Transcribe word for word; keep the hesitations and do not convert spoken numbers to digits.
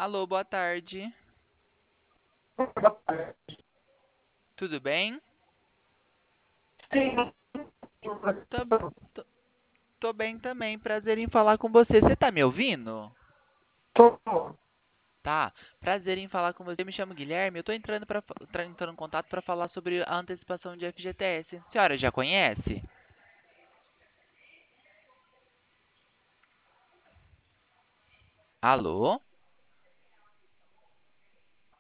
Alô, boa tarde. Tudo bem? Sim, Tô, tô, tô bem também. Prazer em falar com você. Você tá me ouvindo? tô. Tá. Prazer em falar com você. Eu me chamo Guilherme. Eu tô entrando para entrando em contato para falar sobre a antecipação de F G T S. A senhora já conhece? Alô?